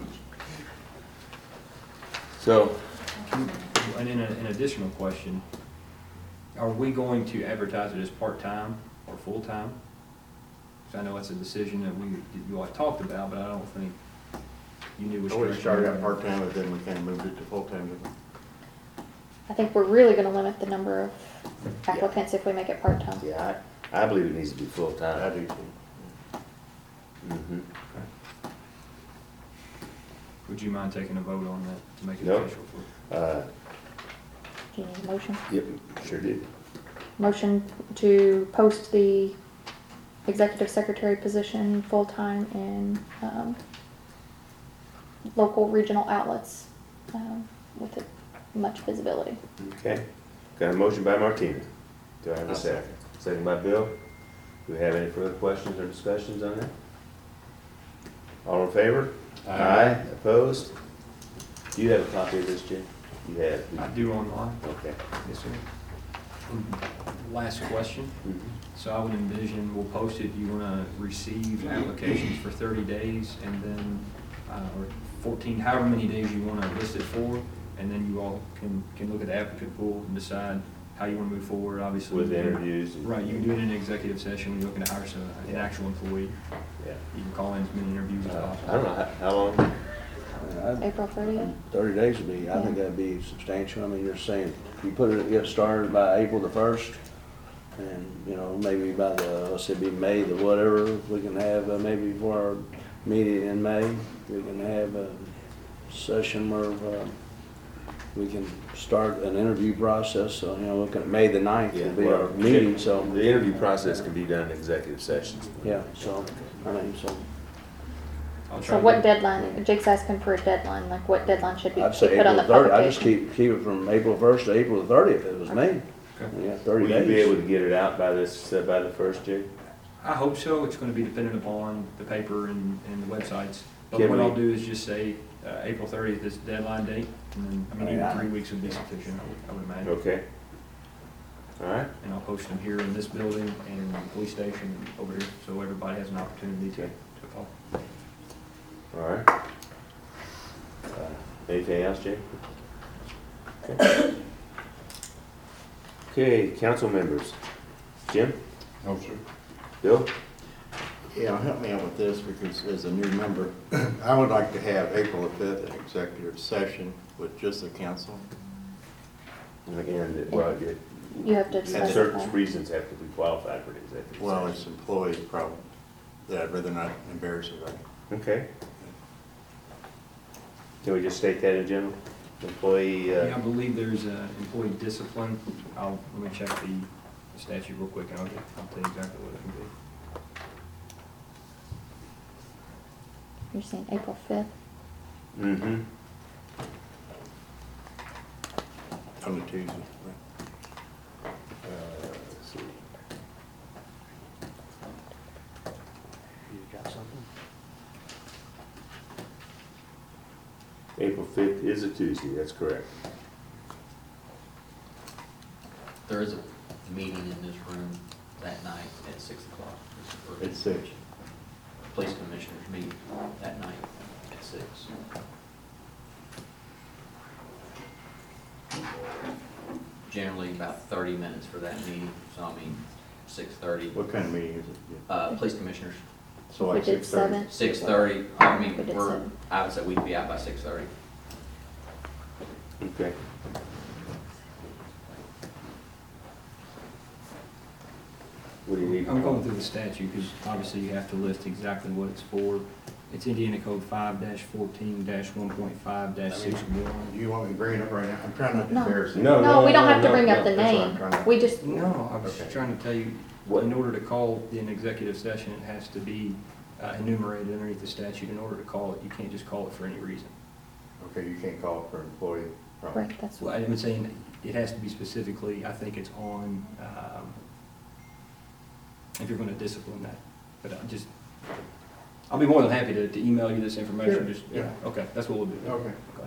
So, And in a- an additional question, are we going to advertise it as part-time or full-time? 'Cause I know that's a decision that we, that you all talked about, but I don't think you knew which I would direction. have started we out were part-time, but then we kind of moved it to full-time. I think we're really gonna limit the number of applicants if we make it part-time. yeah, I, I believe it needs to be I full-time. do too. Mhm. Would you mind taking a vote on that to make it No. official? for- Uh, Do you need a motion? yep, sure did. Motion to post the executive secretary position full-time in, um, local regional outlets, um, with it much visibility. Okay. Got a motion by Martina. Do I have a I'll second? Second by Bill. Do we have any further questions or discussions on that? All in favor? Aye. Opposed? Do you have a copy of this, Jim? You have? I do online. Okay. Yes, sir. And Last question. Mhm. So I would envision, we'll post it, you wanna receive applications for thirty days and then, uh, or fourteen, however many days you wanna list it for, and then you all can, can look at the applicant pool and decide how you wanna move forward, obviously. With interviews? and- Right, you can do it in an executive session when you're looking to hire some, an actual employee. Yeah. You can call in as many interviews as Uh, possible. I don't know, how, how long? I'd- April thirtieth? Thirty days would be, I think that'd be substantial. I mean, you're saying, if you put it, get started by April the first, and, you know, maybe by the, let's say, be May the whatever, we can have, uh, maybe for our meeting in May, we can have a session where, uh, we can start an interview process, so, you know, looking at May the ninth will be our well, meeting, so. The interview process can be done in executive sessions. Yeah, so, I mean, so, I'll try So to what get- deadline, Jake's asking for a deadline, like what deadline should be I'd be say put on April the thirtieth, I just publication? keep, keep it from April first to April the thirtieth, if it was me. Okay. Yeah, thirty Will days. you be able to get it out by this, uh, by the first, Jay? I hope so. It's gonna be dependent upon the paper and, and the websites. But Can what we- I'll do is just say, uh, April thirtieth is the deadline date, and then, I mean, Yeah. even three weeks would be sufficient, I would, I would imagine. Okay. All right. And I'll post them here in this building and in the police station over here, so everybody has an opportunity to, to call. All right. Uh, Anything else, Jay? Okay. Okay, council members. Jim? No, sir. Bill? Yeah, help me out with this, because as a new member, I would like to have April the fifth, an executive session with just the council. And again, that- well, it- You have to and specify. certain reasons have to be qualified for an executive Well, session. it's employee problem that I'd rather not embarrass everybody. Okay. Can we just state that in general? Employee, Yeah, I uh, believe there's a employee discipline. I'll, let me check the statute real quick and I'll, get- I'll tell you exactly what it can be. You're saying April fifth? mm-hmm. On the Tuesday. Uh, let's see. You got something? April fifth is a Tuesday, that's correct. There is a meeting in this room that night at six o'clock. For It's six. Police commissioners meet that night at six. Generally about thirty minutes for that meeting, so I mean, six thirty. What kind of meeting is it? Uh, police commissioners, So We like did six thirty? seven. six thirty, I mean, We did we're, seven. I would say we'd be out by six thirty. Okay. What do you need? I'm going through the statute, because obviously you have to list exactly what it's for. It's Indiana Code five fourteen one point five six one. Do you want me to bring it up right now? I'm trying not to No. embarrass you. No, No, we don't have to no, bring no, up the that's what I'm name. trying to- We just, No, I was Okay. trying to tell you, What? in order to call an executive session, it has to be uh, enumerated underneath the statute. In order to call it, you can't just call it for any reason. Okay, you can't call it for employee problem. right, that's Well, what, I'm saying it has to be specifically, I think it's on, um, if you're gonna discipline that. But I just, I'll be more than happy to, to email you this information, Sure, just, yeah. okay, that's what we'll do. Okay.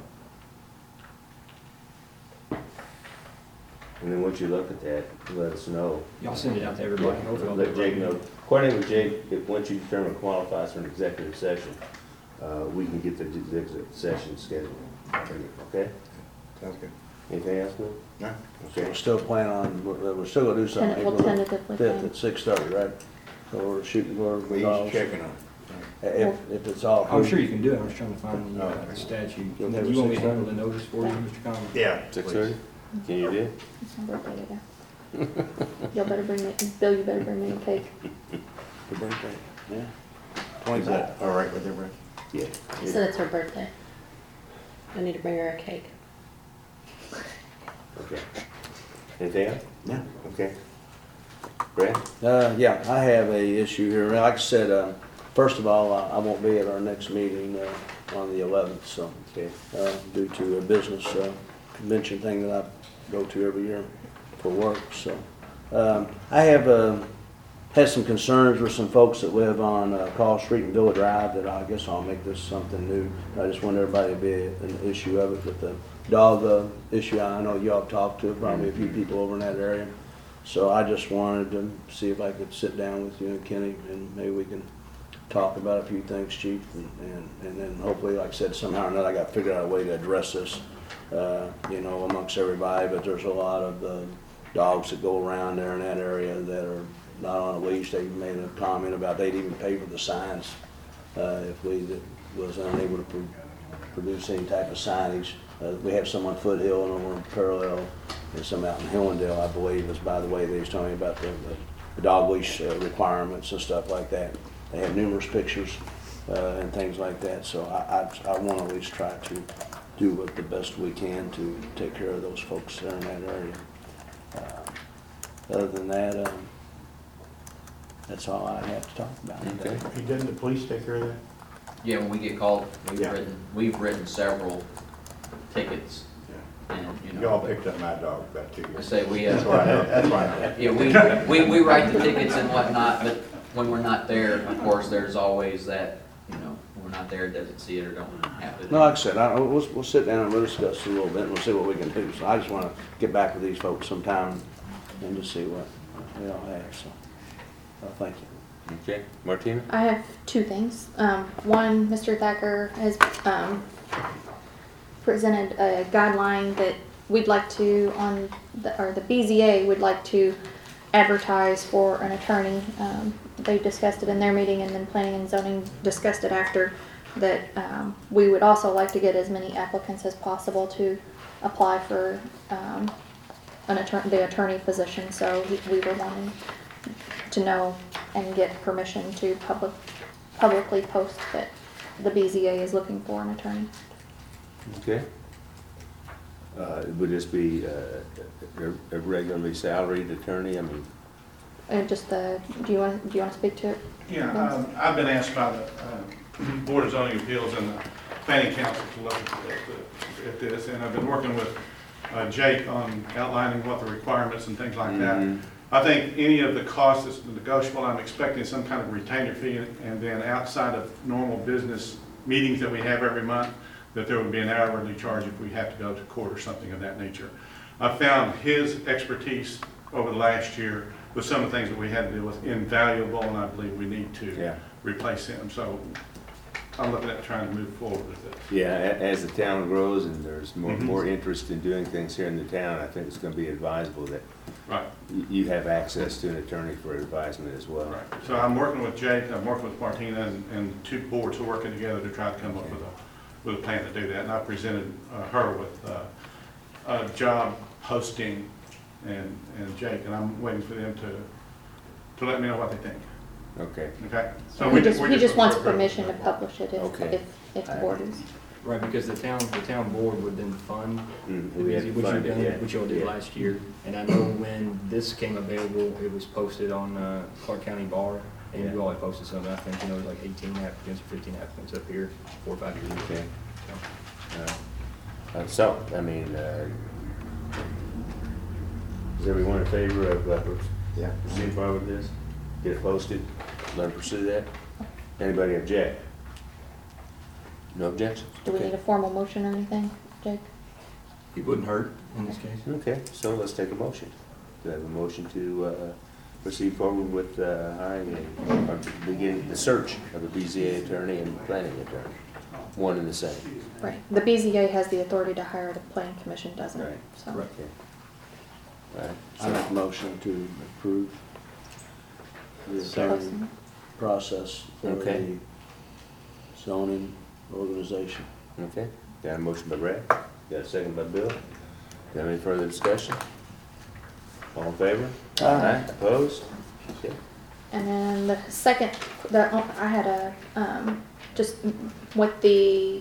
Okay. And then once you look at that, let us know. Y'all send it out to everybody. Hopefully I'll Let get it Jake right. know. According to Jake, if, once you determine qualifies for an executive session, uh, we can get the executive session scheduled. Okay? Sounds good. Anything else, Bill? No? So Okay. we're still planning on, we're, we're still gonna do something Tentative- we'll April tentatively fifth plan. at six thirty, right? So we're shooting for. We calls. each checking on it. If, if it's all. I'm sure you can do it, I'm just trying to find the, uh, Okay. the statute. You'll Do never you want me to say handle the notice for you, Mister Conlon? Yeah. Six please. thirty? Can you do it? it's my birthday today. Y'all better bring me, Bill, you better bring me a cake. The birthday, yeah. Is that all right with everybody? Yeah. She said it's her birthday. I need to bring her a cake. Okay. Anything else? Yeah. Okay. Brad? Uh, yeah, I have a issue here. Like I said, uh, first of all, I I won't be at our next meeting uh, on the eleventh, so, Okay. uh, due to a business uh, convention thing that I go to every year for work, so. Um, I have uh, had some concerns with some folks that live on uh, Call Street and Villa Drive that I guess I'll make this something new. I just want everybody to be an issue of it with the dog uh, issue. I know y'all have talked to probably a few people over in that area. So I just wanted to see if I could sit down with you and Kenny and maybe we can talk about a few things, Chief. And, and, and then hopefully, like I said, somehow or another I got to figure out a way to address this, uh, you know, amongst everybody. But there's a lot of uh, dogs that go around there in that area that are not on a leash. They made a comment about they'd even pay for the signs uh, if we was unable to pr produce any type of signage. Uh, we have some on Foothill and over in Parallel and some out in Hillendale, I believe, is by the way they was telling me about the, the, the dog leash uh, requirements and stuff like that. They have numerous pictures uh, and things like that. So I, I, I want to at least try to do what the best we can to take care of those folks there in that area. Uh, other than that, um, that's all I have to talk about today. Okay. Didn't the police take care of that? Yeah, when we get called, we've Yeah. written, we've written several tickets and, you know. Y'all picked up my dog about two I years. say we, That's uh, why I know, that's why I know. yeah, we, we, we write the tickets and whatnot, but when we're not there, of course, there's always that, you know, we're not there, doesn't see it or don't have it. No, like I said, I, we'll, we'll sit down and we'll discuss it a little bit and we'll see what we can do. So I just want to get back with these folks sometime and just see what we all have, so, uh, thank you. Okay. Martina? I have two things. Um, one, Mister Thacker has, um, presented a guideline that we'd like to, on the, or the B Z A would like to advertise for an attorney. Um, they discussed it in their meeting and then planning and zoning discussed it after, that, um, we would also like to get as many applicants as possible to apply for, um, an attorney, the attorney position. So he- we were wanting to know and get permission to public, publicly post that the B Z A is looking for an attorney. Okay. Uh, would this be uh, a, a regularly salaried attorney? I mean, And just the, do you want, do you want to speak to it? Yeah, Vince? um, I've been asked by the uh, Board of Zoning Appeals and the Planning Council to look at the- at this, and I've been working with uh, Jake on outlining what the requirements and things like that. Mhm. I think any of the costs is negotiable. I'm expecting some kind of retainer fee, and then outside of normal business meetings that we have every month, that there would be an hourly charge if we have to go to court or something of that nature. I found his expertise over the last year with some of the things that we had to deal with invaluable, and I believe we need to Yeah. replace him. So I'm looking at trying to move forward with it. yeah, a- as the town grows and there's more, Mhm. more interest in doing things here in the town, I think it's gonna be advisable that Right. you, you have access to an attorney for advisement as well. Right. So I'm working with Jake, I'm working with Martina, and, and two boards are working together to try to come up with a, with a plan to do that. And I presented uh, her with uh, a job posting and, and Jake, and I'm waiting for them to, to let me know what they think, Okay. okay? So He we just, we're he just wants we're- permission to publish it if, Okay. if, if the board is. Right, because the town, the town board would then fund Mm, the we had busy, to which fund you it, done, yeah. which y'all did Yeah. last year. And I know when this came available, it was posted on, uh, Clark County Bar, and you Yeah. all had posted something, I think, you know, like eighteen applicants or fifteen applicants up here, four or five years ago. Okay. Uh, uh, So, I mean, uh, is everyone in favor of uh, Yeah. proceeding forward with this? Get it posted, let them pursue that? Anybody object? No objections? Do we Okay. need a formal motion or anything, Jake? It wouldn't hurt in this case. Okay, so let's take a motion. Do I have a motion to uh, proceed forward with uh, hiring a, or begin the search of a B Z A attorney and planning attorney? One and the same. Right. The B Z A has the authority to hire, the planning commission doesn't, Right. so. Correct. Okay. All right. I make a motion to approve the attorney Posting. process for Okay. the zoning organization. Okay, got a motion by Brad, got a second by Bill. Got any further discussion? All in favor? Aye. Opposed? Okay. And then the second, the, I had a, um, just with the,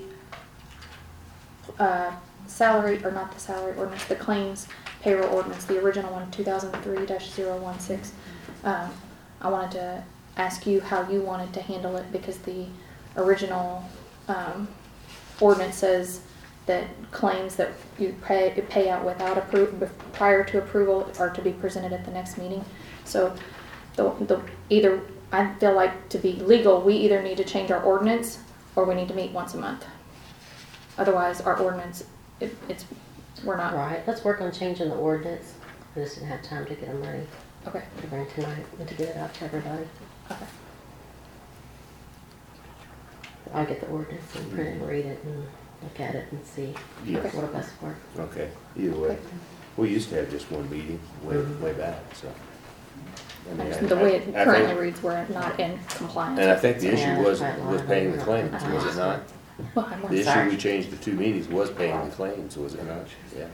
uh, salary, or not the salary ordinance, the claims payroll ordinance, the original one, two thousand three dash zero one six. Um, I wanted to ask you how you wanted to handle it, because the original, um, ordinance says that claims that you pay, pay out without appro, prior to approval are to be presented at the next meeting. So the, the, either, I feel like to be legal, we either need to change our ordinance or we need to meet once a month. Otherwise, our ordinance, it, it's, we're not. Right, let's work on changing the ordinance. I just didn't have time to get them ready Okay, to bring tonight and to get it out to everybody. okay. I'll get the ordinance and print it and read it and look at it and see Yes. what'll best work. Okay, either way. We used to have just one meeting way, Mhm. way back, so. I mean, I- The way it I- I currently think- reads, we're not in compliance. And I think the Yeah, issue was, that's right, was Lon. paying the claims, was it not? Well, I'm The issue sorry. we changed to two meetings was paying the claims, was it not? Yeah.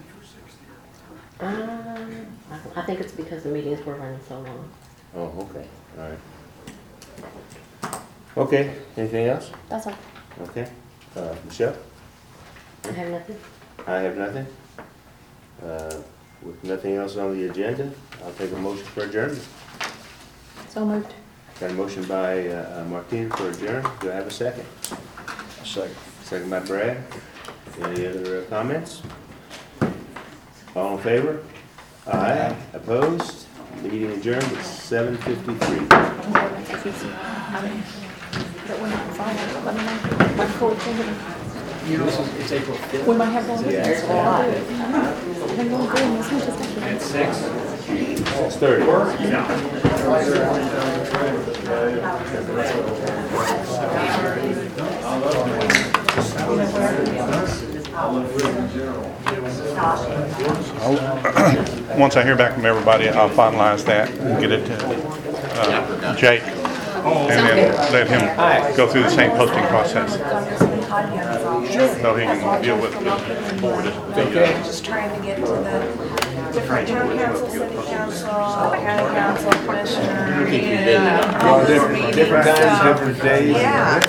Um, I I think it's because the meetings were running so long. Oh, okay, all right. Okay, anything else? That's all. Okay, uh, Michelle? I have nothing. I have nothing. Uh, with nothing else on the agenda, I'll take a motion for adjournment. So moved. Got a motion by, uh, uh, Martina for adjourn. Do I have a second? Second. Second by Brad. Any other uh, comments? All in favor? Aye. Opposed? Meeting adjourned at seven fifty-three. It's April fifth. We might have one. Yeah. At six. Six thirty. Once I hear back from everybody, I'll finalize that and get it to uh, Jake, and then let him go through the same posting process, so he can deal with the board. Just trying to get to the different town council, city council, county council, commissioner, and all those meetings. Different times, So, different days. Yeah,